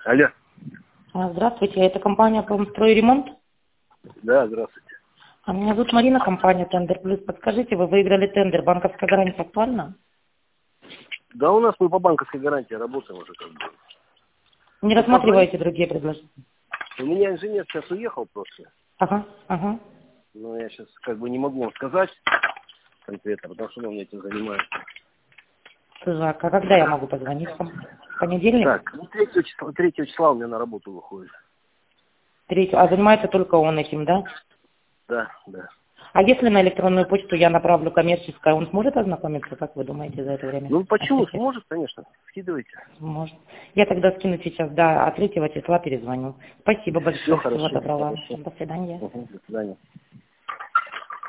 Алло. Здравствуйте, это компания «Промстройремонт». Да, здравствуйте. Меня зовут Марина, компания «Тендер Плюс». Подскажите, вы выиграли тендер, банковская гарантия актуальна? Да у нас мы по банковской гарантии работаем уже как бы. Не рассматриваете другие предложения? У меня инженер сейчас уехал просто. Ага. Но я сейчас как бы не могу вам сказать конкретно, потому что он у меня этим занимается. Так, а когда я могу позвонить вам? В понедельник? Так, 3 числа у меня на работу выходит. 3. А занимается только он этим, да? Да. А если на электронную почту я направлю коммерческое, он сможет ознакомиться, как вы думаете, за это время? Ну почему? Сможет, конечно. Скидывайте. Может. Я тогда скину сейчас, да, а 3 числа перезвоню. Спасибо большое, Все всего хорошо. доброго. До свидания. До свидания.